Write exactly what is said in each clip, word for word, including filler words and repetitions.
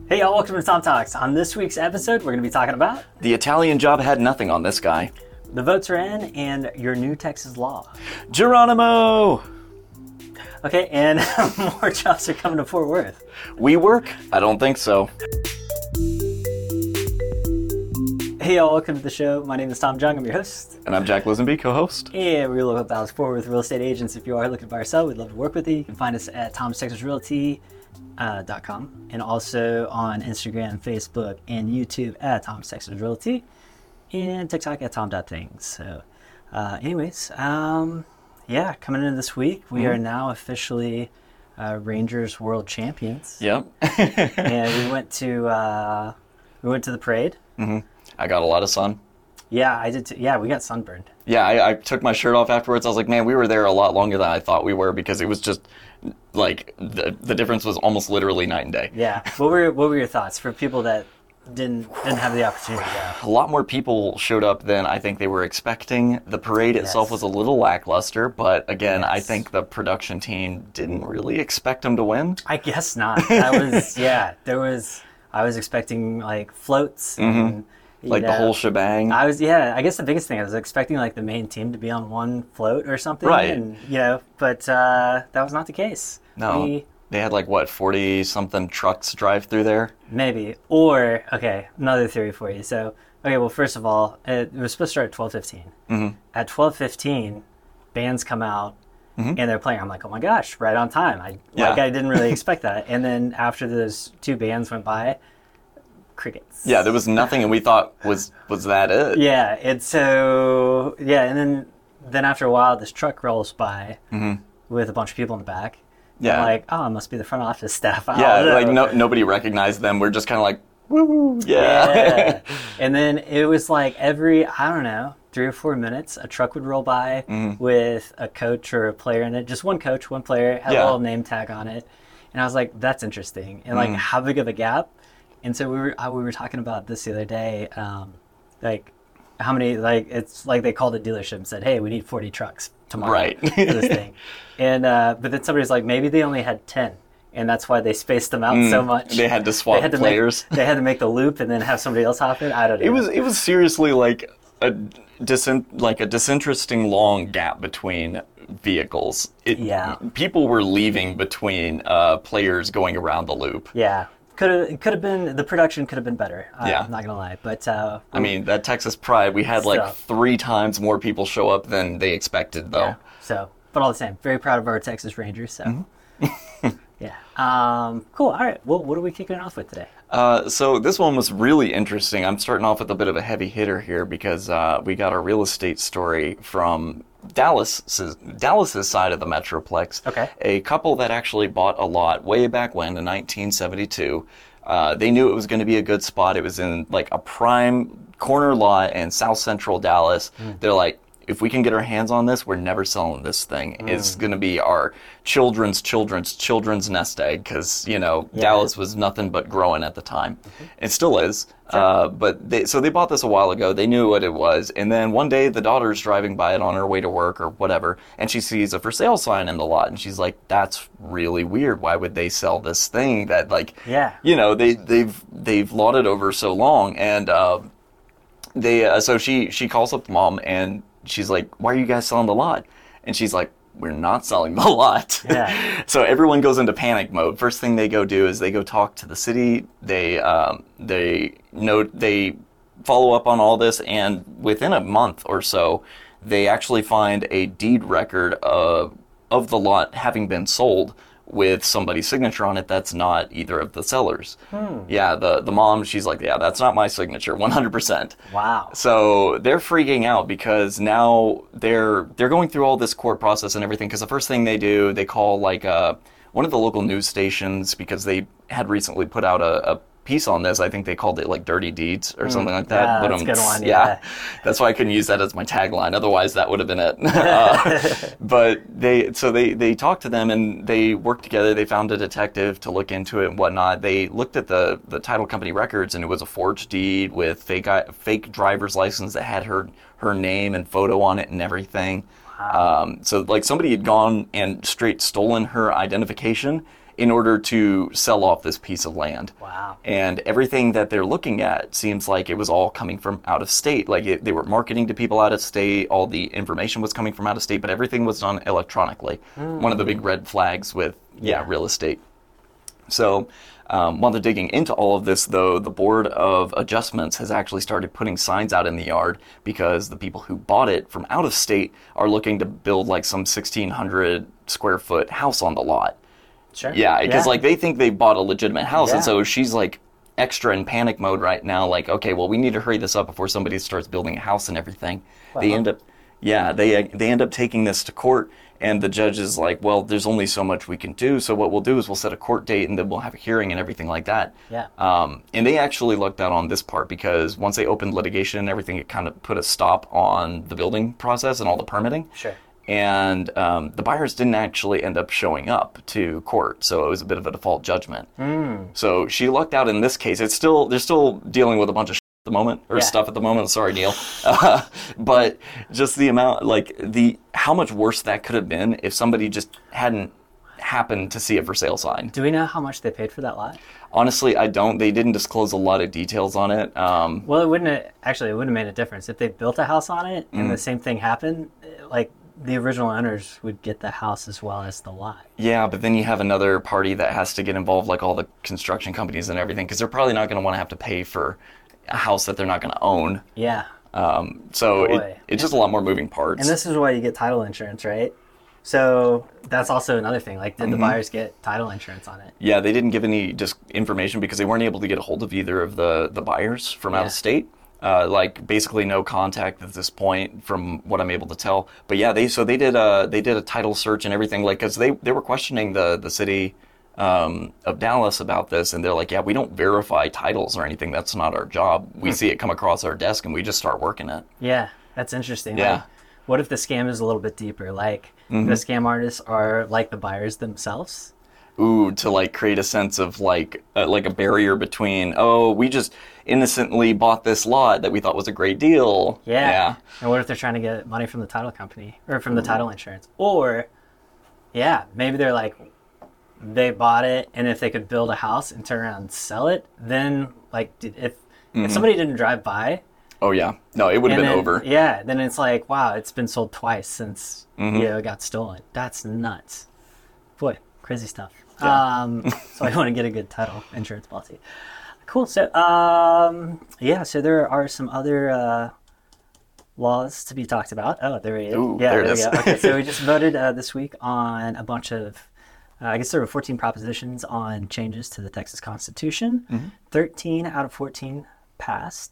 Hey y'all, welcome to Tom Talks. On this week's episode, we're going to be talking about The Italian Job had nothing on this guy. the votes are in and your new Texas law. Geronimo! Okay, and more jobs are coming to Fort Worth. We work? I don't think so. Hey y'all, welcome to the show. My name is Tom Jung. I'm your host. And I'm Jack Lisenby, co-host. And we're local Dallas Fort Worth real estate agents. If you are looking to buy or sell, we'd love to work with you. You can find us at toms texas realty dot com and also on Instagram, Facebook, and YouTube at Toms Texas Realty and TikTok at tom.things. So uh, anyways, um, yeah, coming into this week, we mm-hmm. are now officially uh, Rangers World Champions. Yep. And we went to uh, we went to the parade. Mm-hmm. I got a lot of sun. Yeah, I did too. Yeah, we got sunburned. Yeah, I, I took my shirt off afterwards. I was like, man, we were there a lot longer than I thought we were because it was just like the the difference was almost literally night and day. Yeah. What were what were your thoughts for people that didn't didn't have the opportunity to go? A lot more people showed up than I think they were expecting. The parade Yes. itself was a little lackluster, but again, I Yes. think the production team didn't really expect them to win. I guess not. That was yeah. There was I was expecting like floats and you Like the know, whole shebang. I was yeah. I guess the biggest thing I was expecting like the main team to be on one float or something. Right. And you know, but uh, that was not the case. No. We, They had like, what, forty-something trucks drive through there? Maybe. Or, okay, another theory for you. So, okay, well, first of all, it, it was supposed to start at twelve fifteen. Mm-hmm. At twelve fifteen, bands come out, Mm-hmm. and they're playing. I'm like, oh my gosh, right on time. I Yeah. Like, I didn't really expect that. And then after those two bands went by, crickets. Yeah, there was nothing, and we thought, was was that it? Yeah, and so, yeah, and then, then after a while, this truck rolls by Mm-hmm. with a bunch of people in the back. Yeah. I'm like, oh, it must be the front office staff. I Yeah, don't know. like no, nobody recognized them. We're just kind of like, woo, yeah. Yeah. And then it was like every, I don't know, three or four minutes, a truck would roll by Mhm. with a coach or a player in it. Just one coach, one player, had a Yeah. little name tag on it. And I was like, that's interesting. And like, Mm. how big of a gap? And so we were, uh, we were talking about this the other day. Um, like, how many, like, it's like they called a dealership and said, hey, we need forty trucks tomorrow Right. for this thing. And, uh, but then somebody's like, maybe they only had ten. And that's why they spaced them out Mm. so much. They had to swap to players. Make, they had to make the loop and then have somebody else hop in. I don't know. It was it was seriously like a disin- like a disinteresting long gap between vehicles. It, Yeah. People were leaving between uh, players going around the loop. Yeah. Could have it could have been the production could have been better. Uh, Yeah. I'm not gonna lie, but uh, I mean, that Texas Pride, we had like So- three times more people show up than they expected, though. yeah. So, but all the same, very proud of our Texas Rangers. So, Mm-hmm. yeah. Um, cool. All right. Well, what are we kicking it off with today? Uh, so this one was really interesting. I'm starting off with a bit of a heavy hitter here because uh, we got a real estate story from Dallas, Dallas's side of the Metroplex. Okay. A couple that actually bought a lot way back when in nineteen seventy-two. Uh, they knew it was going to be a good spot. It was in like a prime corner lot in South Central Dallas. Mm. They're like, if we can get our hands on this, we're never selling this thing. Mm. It's going to be our children's children's children's nest egg because, you know, Yeah. Dallas was nothing but growing at the time. Mm-hmm. It still is. Uh, but they, so they bought this a while ago. They knew what it was. And then one day the daughter's driving by it on her way to work or whatever, and she sees a for sale sign in the lot. And she's like, that's really weird. Why would they sell this thing that, like, Yeah. you know, they, they've, they've lauded over so long. And uh, they, uh, so she, she calls up the mom and she's like, why are you guys selling the lot? And she's like, we're not selling the lot. Yeah. So everyone goes into panic mode. First thing they go do is they go talk to the city. They um, they note they follow up on all this, and within a month or so, they actually find a deed record of of the lot having been sold with somebody's signature on it that's not either of the sellers. Hmm. Yeah, the the mom, she's like, yeah, that's not my signature, one hundred percent. Wow. So they're freaking out because now they're they're going through all this court process and everything. Because the first thing they do, they call like uh, one of the local news stations because they had recently put out a, a piece on this. I think they called it like Dirty Deeds or something like that. Yeah, But, that's a um, good one, Yeah. yeah. That's why I couldn't use that as my tagline. Otherwise, that would have been it. uh, but they, so they, they talked to them and they worked together. They found a detective to look into it and whatnot. They looked at the, the title company records and it was a forged deed with fake, fake driver's license that had her, her name and photo on it and everything. Um, so like somebody had gone and straight stolen her identification in order to sell off this piece of land. Wow. And everything that they're looking at seems like it was all coming from out of state. Like it, they were marketing to people out of state. All the information was coming from out of state, but everything was done electronically. Mm. One of the big red flags with, yeah, yeah real estate. So um, while they're digging into all of this, though, the Board of Adjustments has actually started putting signs out in the yard because the people who bought it from out of state are looking to build like some sixteen hundred square foot house on the lot. Sure. Yeah, because yeah. like they think they bought a legitimate house, yeah. and so she's like extra in panic mode right now. Like, okay, well, we need to hurry this up before somebody starts building a house and everything. Wow. They end up, yeah, they they end up taking this to court. And the judge is like, well, there's only so much we can do. So what we'll do is we'll set a court date and then we'll have a hearing and everything like that. Yeah. Um, and they actually lucked out on this part because once they opened litigation and everything, it kind of put a stop on the building process and all the permitting. Sure. And um, the buyers didn't actually end up showing up to court. So it was a bit of a default judgment. Mm. So she lucked out in this case. It's still, they're still dealing with a bunch of the moment or yeah. stuff at the moment. Sorry, Neil. Uh, but just the amount, like the how much worse that could have been if somebody just hadn't happened to see a for sale sign. Do we know how much they paid for that lot? Honestly, I don't. They didn't disclose a lot of details on it. Um, well, it wouldn't have, actually. It wouldn't have made a difference if they built a house on it and mm. the same thing happened. Like the original owners would get the house as well as the lot. Yeah, but then you have another party that has to get involved, like all the construction companies and everything, because they're probably not going to want to have to pay for a house that they're not going to own. Yeah. Um, so it, it's just a lot more moving parts. And this is why you get title insurance, right? So that's also another thing. Like, did mm-hmm. the buyers get title insurance on it? Yeah, they didn't give any just information because they weren't able to get a hold of either of the, the buyers from yeah. out of state. Uh, like basically no contact at this point, from what I'm able to tell. But yeah, they so they did a they did a title search and everything, like because they they were questioning the the city Um, of Dallas about this, and they're like, yeah, we don't verify titles or anything. That's not our job. We see it come across our desk and we just start working it. Yeah, that's interesting. Yeah. Like, what if the scam is a little bit deeper? Like mm-hmm. the scam artists are like the buyers themselves? Ooh, to like create a sense of like uh, like a barrier between, oh, we just innocently bought this lot that we thought was a great deal. Yeah. yeah. And what if they're trying to get money from the title company or from the title insurance? Or, yeah, maybe they're like, they bought it, and if they could build a house and turn around and sell it, then like if mm-hmm. if somebody didn't drive by, oh yeah, no, it would have been then, over. Yeah, then it's like, wow, it's been sold twice since mm-hmm. you know it got stolen. That's nuts, boy, crazy stuff. Yeah. Um, so I want to get a good title insurance policy. Cool. So um, yeah, so there are some other uh, laws to be talked about. Oh, there it is. Ooh, yeah, there it there is. we go. Okay, so we just voted uh, this week on a bunch of. Uh, I guess there were fourteen propositions on changes to the Texas Constitution. Mm-hmm. thirteen out of fourteen passed.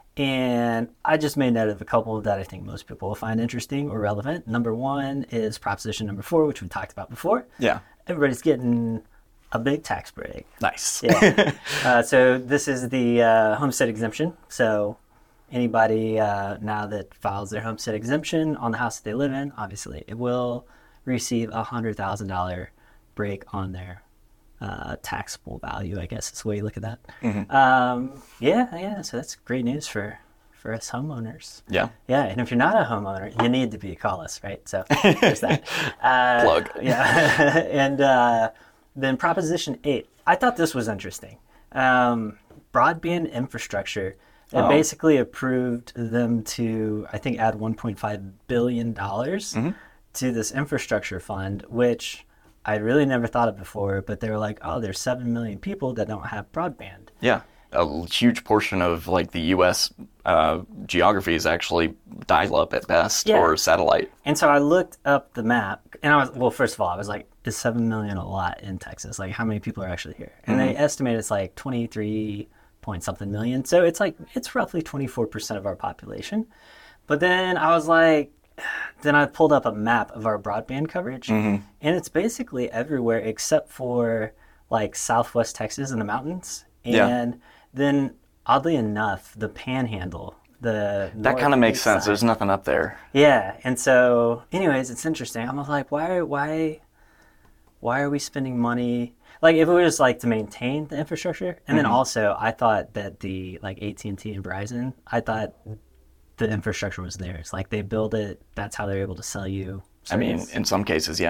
And I just made note of a couple that I think most people will find interesting or relevant. Number one is Proposition number four, which we talked about before. Yeah. Everybody's getting a big tax break. Nice. Yeah. uh, so this is the uh, homestead exemption. So anybody uh, now that files their homestead exemption on the house that they live in, obviously it will receive a one hundred thousand dollars break on their uh, taxable value, I guess is the way you look at that. Mm-hmm. Um, yeah, yeah. So that's great news for, for us homeowners. Yeah. Yeah, and if you're not a homeowner, you need to be call us, right? So there's that. Uh, Plug. Yeah. and uh, then Proposition eight. I thought this was interesting. Um, broadband infrastructure. It oh. basically approved them to, I think, add one point five billion dollars mm-hmm. to this infrastructure fund, which I really never thought of before, but they were like, oh, there's seven million people that don't have broadband. Yeah. A huge portion of like the U S uh, geography is actually dial-up at best yeah. or satellite. And so I looked up the map, and I was, well, first of all, I was like, is seven million a lot in Texas? Like, how many people are actually here? And mm-hmm. they estimate it's like twenty-three point something million. So it's like, it's roughly twenty-four percent of our population. But then I was like, then I pulled up a map of our broadband coverage, mm-hmm. and it's basically everywhere except for like Southwest Texas and the mountains. And yeah. then, oddly enough, the Panhandle, the that kind of makes sense. side. There's nothing up there. Yeah, and so, anyways, it's interesting. I'm like, why, why, why are we spending money? Like, if it was like to maintain the infrastructure, and mm-hmm. then also, I thought that the like A T and T and Verizon, I thought the infrastructure was theirs. Like they build it. That's how they're able to sell you service. I mean, in some cases, yeah.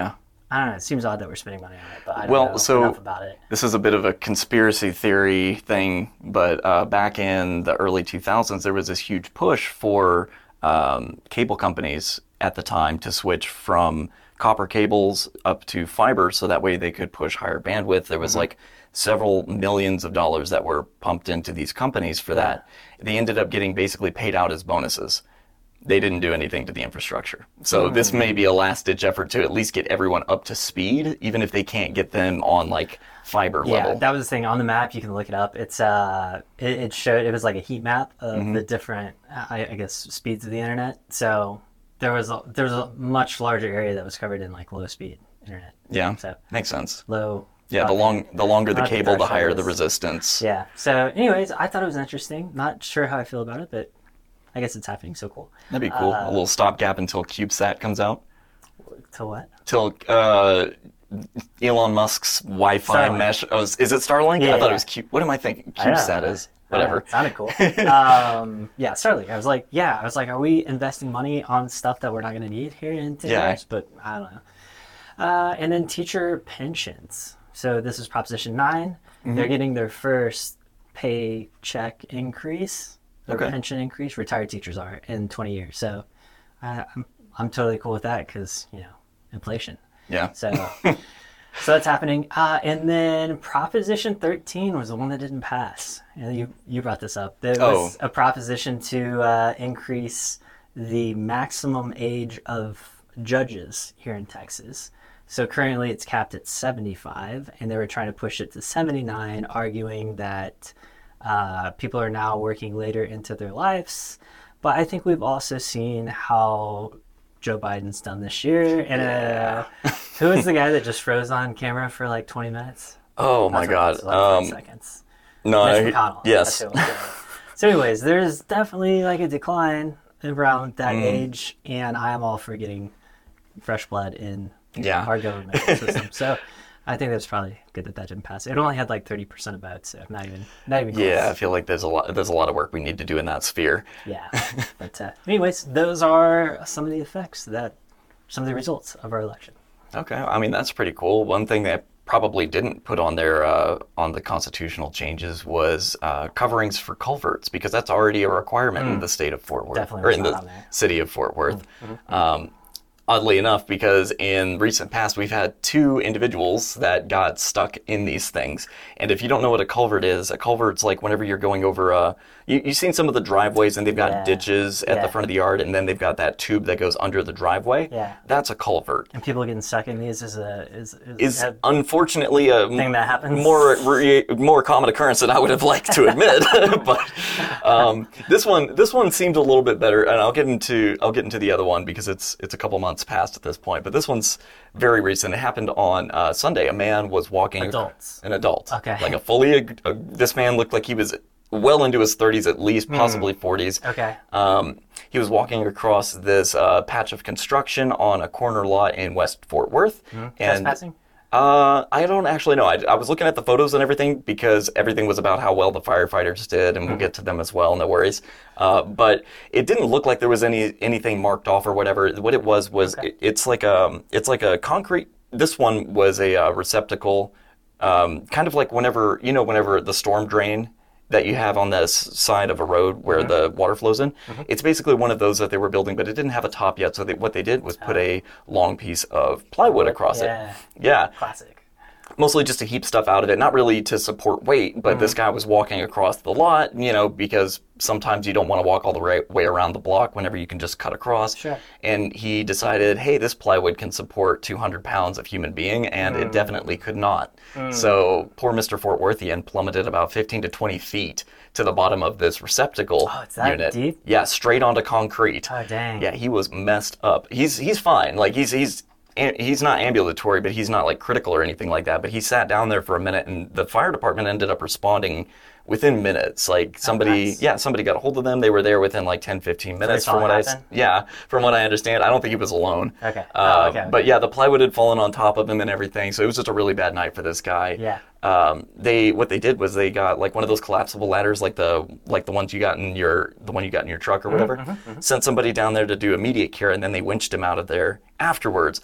I don't know. It seems odd that we're spending money on it, but I don't Well, know so- enough about it. This is a bit of a conspiracy theory thing, but uh, back in the early two thousands, there was this huge push for um, cable companies at the time to switch from copper cables up to fiber so that way they could push higher bandwidth. There was Mm-hmm. like several millions of dollars that were pumped into these companies for that. They ended up getting basically paid out as bonuses. They didn't do anything to the infrastructure. So this may be a last-ditch effort to at least get everyone up to speed, even if they can't get them on like fiber Yeah, level. that was the thing. On the map, you can look it up. It's uh, it, it showed it was like a heat map of Mm-hmm. the different, I, I guess, speeds of the internet. So there was a, there was a much larger area that was covered in like low speed internet. Yeah, So makes sense. low. Yeah, the long, the longer the Not the cable, the dark higher the shadows. resistance. Yeah. So, anyways, I thought it was interesting. Not sure how I feel about it, but I guess it's happening. So cool. That'd be cool. Uh, a little stopgap until CubeSat comes out. To what? Till uh, Elon Musk's Wi-Fi Starlink. mesh. Oh, is, is it Starlink? Yeah, I thought yeah. it was Cube. What am I thinking? I don't know. CubeSat is. I don't know. Whatever. It sounded cool. um, yeah, Starlink. I was like, yeah. I was like, are we investing money on stuff that we're not going to need here in ten Yeah. years? But I don't know. Uh, and then teacher pensions. So this is Proposition nine. Mm-hmm. They're getting their first paycheck increase, their Okay. pension increase. Retired teachers are in twenty years. So I, I'm I'm totally cool with that because you know inflation. Yeah. So, so that's happening. Uh, and then Proposition thirteen was the one that didn't pass. And you you brought this up. There was Oh. a proposition to uh, increase the maximum age of judges here in Texas. So currently it's capped at seventy-five, and they were trying to push it to seventy-nine, arguing that uh, people are now working later into their lives. But I think we've also seen how Joe Biden's done this year. And uh, who was the guy that just froze on camera for like twenty minutes? Oh my That's what it God. was, like Um, five seconds. no. Mitch I, McConnell. yes. That's who it was. So anyways, there's definitely like a decline around that Mm. age, and I'm all for getting fresh blood in Yeah. our government system. So I think that's probably good that that didn't pass. It only had like thirty percent of votes, so not even not even close. Yeah. I feel like there's a lot. There's a lot of work we need to do in that sphere. Yeah. But uh, anyways, those are some of the effects that some of the results of our election. Okay, I mean that's pretty cool. One thing they probably didn't put on their uh, on the constitutional changes was uh, coverings for culverts because that's already a requirement in the state of Fort Worth Definitely or was in not the on there. city of Fort Worth. Um, oddly enough, because in recent past we've had two individuals that got stuck in these things. And if you don't know what a culvert is, a culvert's like whenever you're going over a. You, you've seen some of the driveways and they've got Yeah. ditches at Yeah. the front of the yard, and then they've got that tube that goes under the driveway. Yeah. That's a culvert. And people getting stuck in these is a is is, Is a unfortunately a thing that happens. more re, more common occurrence than I would have liked to admit. But um, this one this one seemed a little bit better, and I'll get into I'll get into the other one because it's it's a couple months past at this point. But this one's very recent. It happened on uh, Sunday. A man was walking. Adults. An adult. Okay. Like a fully. A, this man looked like he was well into his thirties at least, possibly forties. Okay. Um, he was walking across this uh, patch of construction on a corner lot in West Fort Worth. And Trespassing? uh, I don't actually know. I, I was looking at the photos and everything because everything was about how well the firefighters did, and we'll get to them as well. No worries. Uh, but it didn't look like there was any anything marked off or whatever. What it was was it, it's like a it's like a concrete. This one was a uh, receptacle, um, kind of like whenever you know whenever the storm drain that you have on this side of a road where the water flows in. It's basically one of those that they were building, but it didn't have a top yet. So they, what they did was put a long piece of plywood across Yeah. it. Yeah. Classic. Mostly just to heap stuff out of it, not really to support weight, but this guy was walking across the lot, you know, because sometimes you don't want to walk all the right way around the block whenever you can just cut across. Sure. And he decided, hey, this plywood can support two hundred pounds of human being, and it definitely could not. So poor Mister Fort Worthian plummeted about fifteen to twenty feet to the bottom of this receptacle Oh, it's that unit. deep? Yeah, straight onto concrete. Oh, dang. Yeah, he was messed up. He's he's fine. Like he's he's he's not ambulatory, but he's not like critical or anything like that. But he sat down there for a minute, and the fire department ended up responding within minutes. Like somebody, nice. yeah, somebody got a hold of them. They were there within like ten, fifteen minutes. saw From it what I, s- happen? yeah, from what I understand, I don't think he was alone. Okay. Uh, Oh, okay, okay. But yeah, the plywood had fallen on top of him and everything, so it was just a really bad night for this guy. Yeah. Um, they what they did was they got like one of those collapsible ladders, like the like the ones you got in your the one you got in your truck or whatever. Sent somebody down there to do immediate care, and then they winched him out of there afterwards.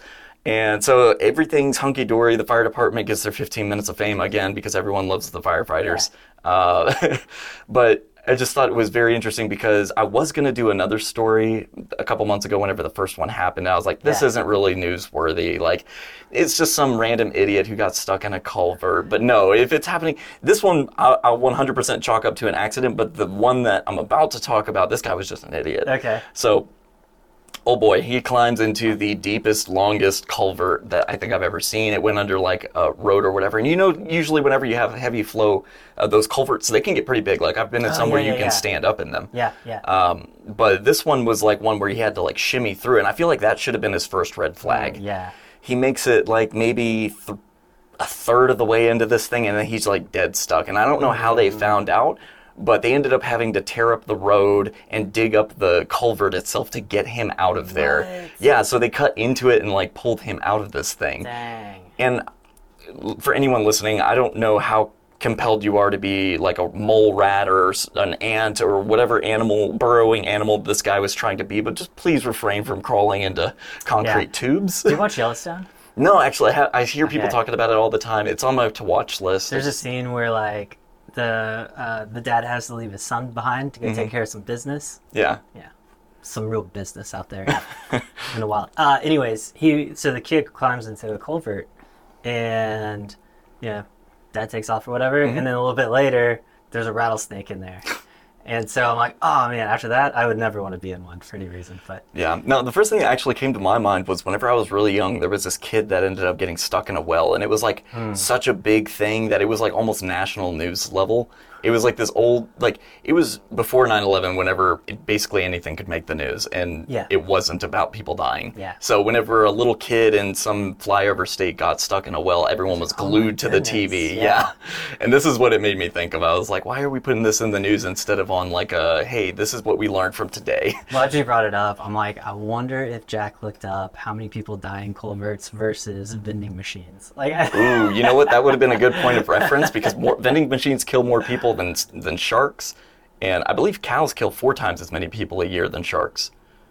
And so everything's hunky-dory. The fire department gets their fifteen minutes of fame again because everyone loves the firefighters. Yeah. Uh, but I just thought it was very interesting because I was going to do another story a couple months ago whenever the first one happened. I was like, this yeah. isn't really newsworthy. Like, it's just some random idiot who got stuck in a culvert. But no, if it's happening, this one I'll, I'll one hundred percent chalk up to an accident. But the one that I'm about to talk about, this guy was just an idiot. Okay. So, oh boy, he climbs into the deepest, longest culvert that I think I've ever seen. It went under like a road or whatever. And you know, usually whenever you have heavy flow, uh, those culverts, they can get pretty big. Like I've been in oh, some yeah, where you yeah, can yeah. stand up in them. Yeah, yeah. Um, but this one was like one where he had to like shimmy through. And I feel like that should have been his first red flag. Mm, yeah. He makes it like maybe th- a third of the way into this thing and then he's like dead stuck. And I don't know how they found out. But they ended up having to tear up the road and dig up the culvert itself to get him out of there. What? Yeah, so they cut into it and like pulled him out of this thing. Dang. And for anyone listening, I don't know how compelled you are to be like a mole rat or an ant or whatever animal, burrowing animal this guy was trying to be, but just please refrain from crawling into concrete yeah. tubes. Do you watch Yellowstone? No, actually, I, ha- I hear people okay. talking about it all the time. It's on my to-watch list. There's a scene where like the uh, the dad has to leave his son behind to go mm-hmm. take care of some business. Yeah. Yeah. Some real business out there in a while. Uh, anyways, he so the kid climbs into a culvert and yeah, dad takes off or whatever, mm-hmm. and then a little bit later there's a rattlesnake in there. And so I'm like, oh man, after that, I would never want to be in one for any reason. But yeah, no, the first thing that actually came to my mind was whenever I was really young, there was this kid that ended up getting stuck in a well. And it was like hmm. such a big thing that it was like almost national news level. It was like this old, like, it was before nine eleven whenever it, basically anything could make the news. And yeah. it wasn't about people dying. Yeah. So whenever a little kid in some flyover state got stuck in a well, everyone was glued oh to goodness. the T V. Yeah. yeah. And this is what it made me think of. I was like, why are we putting this in the news instead of on like a, hey, this is what we learned from today? Well, after you brought it up, I'm like, I wonder if Jack looked up how many people die in culverts versus vending machines. Like, ooh, you know what? That would have been a good point of reference because more, vending machines kill more people than than sharks, and I believe cows kill four times as many people a year than sharks.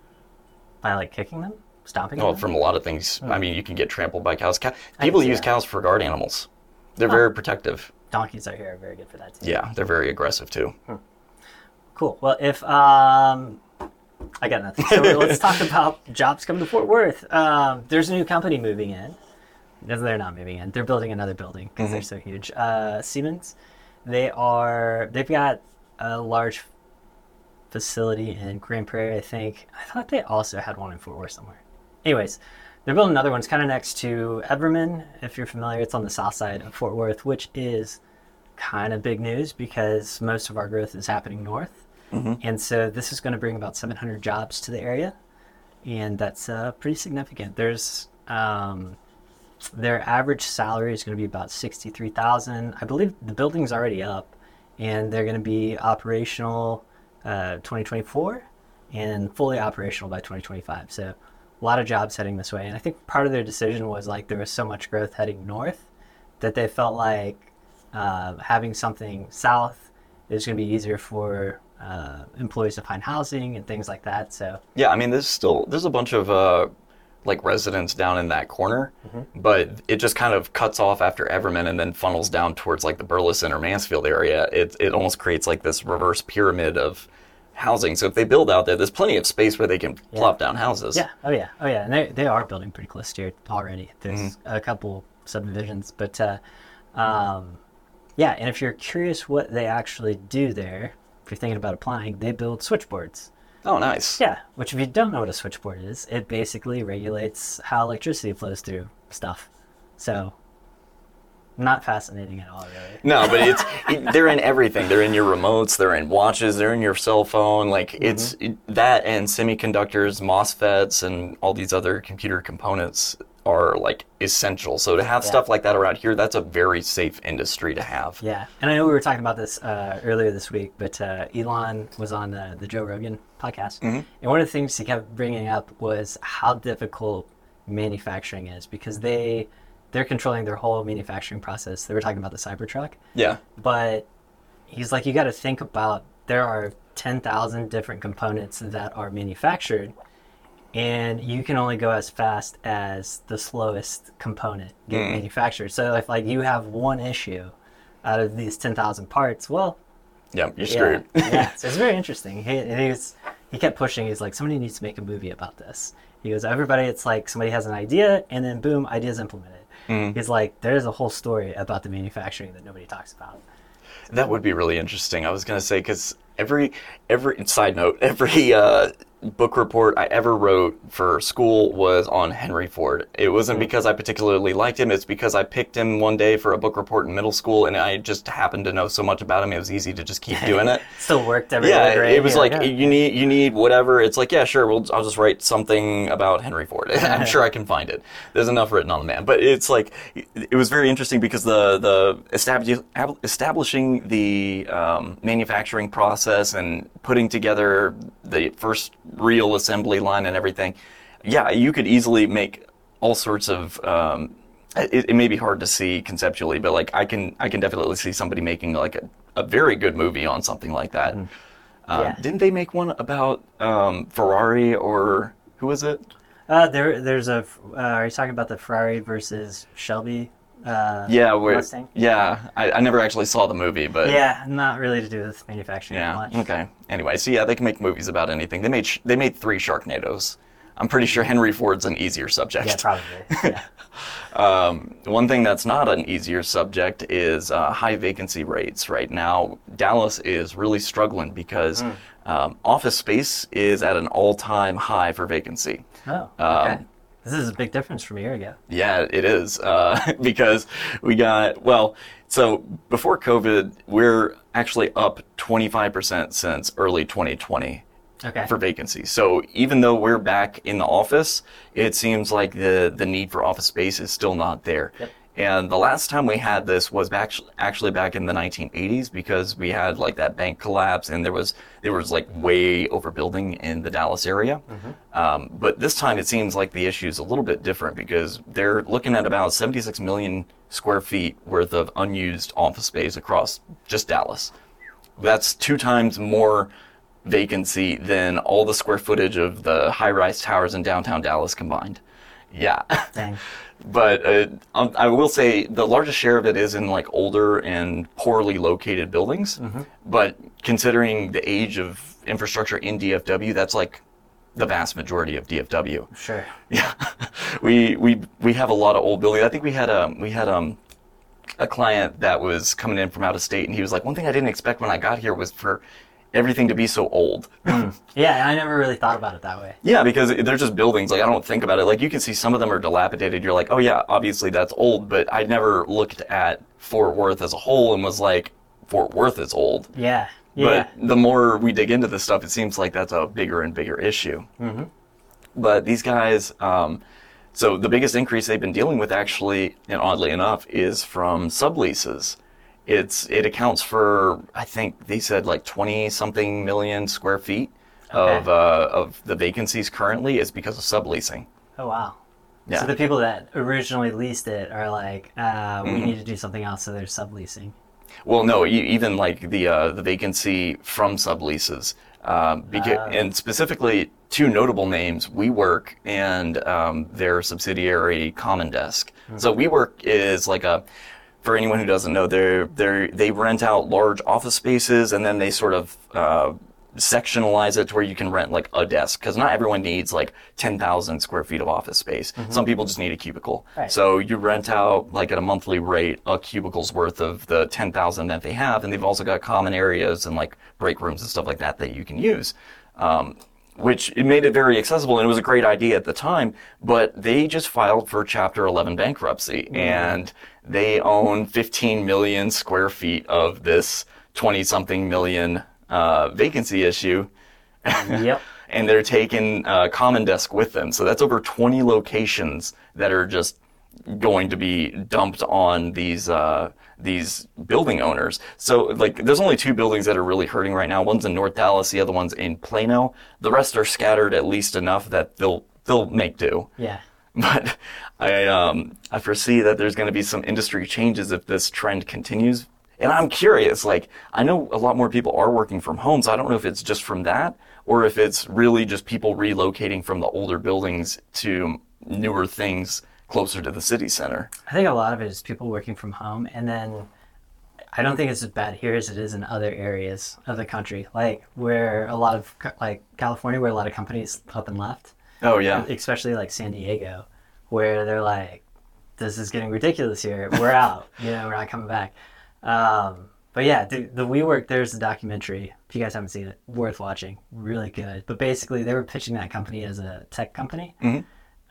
By like kicking them, stomping well, them. From a lot of things. Hmm. I mean, you can get trampled by cows. Cow- people use that. cows for guard animals. They're oh. very protective. Donkeys are here, very good for that too. Yeah, they're very aggressive too. Hmm. Cool. Well, if um, I got nothing. So let's talk about jobs coming to Fort Worth. Um, there's a new company moving in. They're not moving in. They're building another building because mm-hmm. they're so huge. Uh, Siemens. They are. They've got a large facility in Grand Prairie, I think. I thought they also had one in Fort Worth somewhere. Anyways, they're building another one. It's kind of next to Everman, if you're familiar. It's on the south side of Fort Worth, which is kind of big news because most of our growth is happening north. Mm-hmm. And so this is going to bring about seven hundred jobs to the area, and that's uh, pretty significant. There's um, their average salary is going to be about sixty-three thousand dollars. I believe the building's already up, and they're going to be operational uh, twenty twenty-four and fully operational by twenty twenty-five. So a lot of jobs heading this way. And I think part of their decision was like there was so much growth heading north that they felt like uh, having something south is going to be easier for uh, employees to find housing and things like that. So yeah, I mean, there's still there's a bunch of uh, like residents down in that corner, mm-hmm. but it just kind of cuts off after Everman and then funnels down towards like the Burleson or Mansfield area. It it almost creates like this reverse pyramid of housing. So if they build out there, there's plenty of space where they can yeah. plop down houses. Yeah. Oh yeah. Oh yeah. And they they are building pretty close to it already. There's mm-hmm. a couple subdivisions, but uh, um, yeah. And if you're curious what they actually do there, if you're thinking about applying, they build switchboards. Oh, nice. Yeah. Which, if you don't know what a switchboard is, it basically regulates how electricity flows through stuff. So, not fascinating at all, really. No, but it's it, they're in everything. They're in your remotes. They're in watches. They're in your cell phone. Like mm-hmm. it's it, that and semiconductors, MOSFETs, and all these other computer components are like essential. So to have yeah. stuff like that around here, that's a very safe industry to have. Yeah, and I know we were talking about this uh, earlier this week, but uh, Elon was on the, the Joe Rogan podcast, mm-hmm. and one of the things he kept bringing up was how difficult manufacturing is because they they're controlling their whole manufacturing process. They were talking about the Cybertruck. Yeah, but he's like, you got to think about there are ten thousand different components that are manufactured. and you can only go as fast as the slowest component getting Mm. manufactured. So if like you have one issue out of these ten thousand parts, well, Yeah, you're yeah, screwed. yeah. So it's very interesting. He, and he was, he kept pushing. He's like, somebody needs to make a movie about this. He goes, everybody, it's like somebody has an idea, and then boom, ideas implemented. Mm. He's like, there's a whole story about the manufacturing that nobody talks about. That would be really interesting. I was going to say, because every, every, side note, every uh, book report I ever wrote for school was on Henry Ford. It wasn't because I particularly liked him. It's because I picked him one day for a book report in middle school, and I just happened to know so much about him. It was easy to just keep doing it. Still worked every Yeah, grade. it was You're like, oh, you need you need whatever. It's like, yeah, sure, we'll, I'll just write something about Henry Ford. I'm sure I can find it. There's enough written on the man. But it's like, it was very interesting because the the establish, establishing the um, manufacturing process and putting together the first real assembly line and everything, yeah, you could easily make all sorts of. Um, it, it may be hard to see conceptually, but like I can I can definitely see somebody making like a, a very good movie on something like that. Mm. Um, yeah. Didn't they make one about um, Ferrari or who was it? Uh, there, there's a. Uh, are you talking about the Ferrari versus Shelby? Uh, yeah, where, Mustang? yeah. I, I never actually saw the movie, but yeah, not really to do with manufacturing yeah. much. Okay. Anyway, so yeah, they can make movies about anything. They made sh- they made three Sharknadoes. I'm pretty sure Henry Ford's an easier subject. Yeah, probably. Yeah. um, one thing that's not an easier subject is uh, high vacancy rates. Right now, Dallas is really struggling because mm. um, office space is at an all-time high for vacancy. Oh, okay. Um, This is a big difference from a year ago. Yeah, it is. Uh, because we got, well, so before COVID, we're actually up twenty-five percent since early twenty twenty okay. for vacancies. So even though we're back in the office, it seems like the, the need for office space is still not there. Yep. And the last time we had this was back, actually back in the nineteen eighties because we had like that bank collapse and there was there was like way overbuilding in the Dallas area. Mm-hmm. Um, but this time it seems like the issue is a little bit different because they're looking at about seventy-six million square feet worth of unused office space across just Dallas. That's two times more vacancy than all the square footage of the high-rise towers in downtown Dallas combined. Yeah. Dang. But uh, um, I will say the largest share of it is in like older and poorly located buildings. Mm-hmm. But considering the age of infrastructure in D F W, that's like the vast majority of D F W. Sure. Yeah, we we we have a lot of old buildings. I think we had um we had um a client that was coming in from out of state, and he was like, one thing I didn't expect when I got here was for everything to be so old. Mm. Yeah, I never really thought about it that way. Yeah, because they're just buildings. Like, I don't think about it. Like, you can see some of them are dilapidated. You're like, oh yeah, obviously that's old. But I never looked at Fort Worth as a whole and was like, Fort Worth is old. Yeah, yeah. But the more we dig into this stuff, it seems like that's a bigger and bigger issue. Mm-hmm. But these guys, um, so the biggest increase they've been dealing with actually, and oddly enough, is from subleases. It's it accounts for, I think they said like twenty something million square feet okay. of uh, of the vacancies currently is because of subleasing. Oh wow! Yeah. So the people that originally leased it are like, uh, we mm-hmm. need to do something else, so they're subleasing. Well, no, even like the uh, the vacancy from subleases, um, beca- uh, and specifically two notable names: WeWork and um, their subsidiary Common Desk. Mm-hmm. So WeWork is like a For anyone who doesn't know, they're, they're, they rent out large office spaces and then they sort of uh, sectionalize it to where you can rent like a desk. Because not everyone needs like ten thousand square feet of office space. Mm-hmm. Some people just need a cubicle. Right. So you rent out like at a monthly rate a cubicle's worth of the ten thousand that they have. And they've also got common areas and like break rooms and stuff like that that you can use. Um, which it made it very accessible, and it was a great idea at the time, but they just filed for Chapter eleven bankruptcy, mm-hmm. and they own fifteen million square feet of this twenty-something million uh, vacancy issue. Yep. And they're taking uh, Common Desk with them. So that's over twenty locations that are just going to be dumped on these uh, these building owners. So like there's only two buildings that are really hurting right now. One's in North Dallas, the other one's in Plano. The rest are scattered at least enough that they'll they'll make do. Yeah. But I um I foresee that there's going to be some industry changes if this trend continues. And I'm curious, like, I know a lot more people are working from home, so I don't know if it's just from that or if it's really just people relocating from the older buildings to newer things closer to the city center. I think a lot of it is people working from home, and then I don't think it's as bad here as it is in other areas of the country, like where a lot of, like California, where a lot of companies up and left. Oh, yeah. Especially like San Diego, where they're like, this is getting ridiculous here. We're out. You know, we're not coming back. Um, but yeah, the, the WeWork, there's a documentary. If you guys haven't seen it, worth watching. Really good. But basically, they were pitching that company as a tech company, Mm-hmm.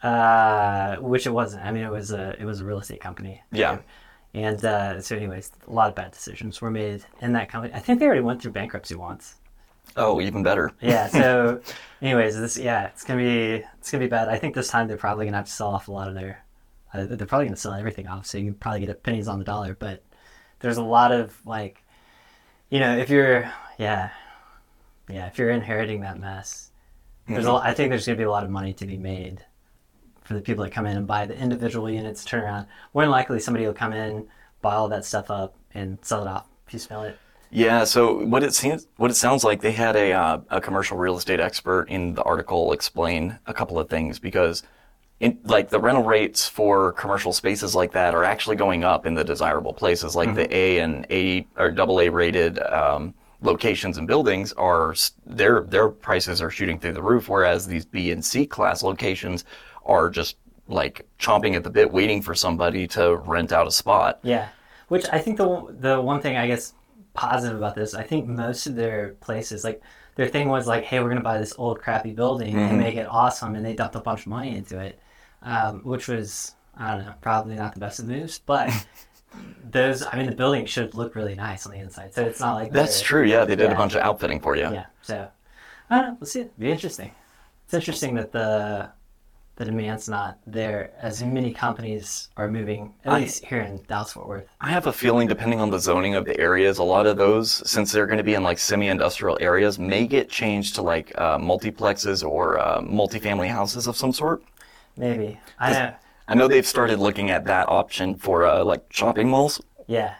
uh, which it wasn't. I mean, it was a it was a real estate company. Yeah. And uh, so, anyways, a lot of bad decisions were made in that company. I think they already went through bankruptcy once. Oh, even better. Yeah. So, anyways, this yeah, it's gonna be it's gonna be bad. I think this time they're probably gonna have to sell off a lot of their. Uh, they're probably gonna sell everything off, so you can probably get pennies on the dollar. But there's a lot of like, you know, if you're yeah, yeah, if you're inheriting that mess, there's a, I think there's gonna be a lot of money to be made for the people that come in and buy the individual units, turn around. More than likely, somebody will come in, buy all that stuff up, and sell it off, piecemeal it. Yeah, so what it seems, what it sounds like, they had a uh, a commercial real estate expert in the article explain a couple of things, because in, like the rental rates for commercial spaces like that are actually going up in the desirable places, like mm-hmm. the A and A or double A rated um, locations and buildings are their their prices are shooting through the roof, whereas these B and C class locations are just like chomping at the bit, waiting for somebody to rent out a spot. Yeah, which I think the the one thing I guess positive about this, I think most of their places, like their thing was like, hey, we're gonna buy this old crappy building mm-hmm. and make it awesome, and they dumped a bunch of money into it, um, which was, I don't know, probably not the best of moves, but those, I mean, the building should look really nice on the inside, so it's not like that's true. Yeah, they did yeah, a bunch of outfitting for you. Yeah, so I don't know. We'll see. It'll be interesting. It's interesting that the the demand's not there as many companies are moving, at I, least here in Dallas-Fort Worth. I have a feeling, depending on the zoning of the areas, a lot of those, since they're going to be in like semi-industrial areas, may get changed to like uh, multiplexes or uh, multifamily houses of some sort. Maybe. I know. I know they've started looking at that option for uh, like shopping malls. Yeah.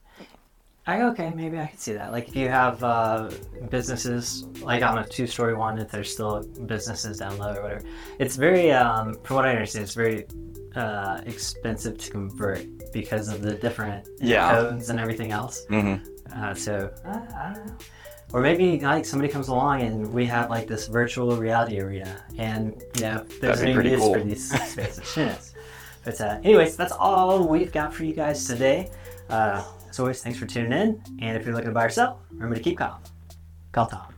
I, okay, maybe I could see that. Like if you have uh, businesses, like on a two-story one, if there's still businesses down low or whatever. It's very, um, from what I understand, it's very uh, expensive to convert because of the different yeah. codes and everything else. Mm-hmm. Uh, so, uh, I don't know. Or maybe like somebody comes along and we have like this virtual reality arena, and you know, there's any use cool. for these spaces. Who knows? But uh, anyways, that's all we've got for you guys today. Uh, As always, thanks for tuning in. And if you're looking to buy or sell, remember to keep calm. Call Tom.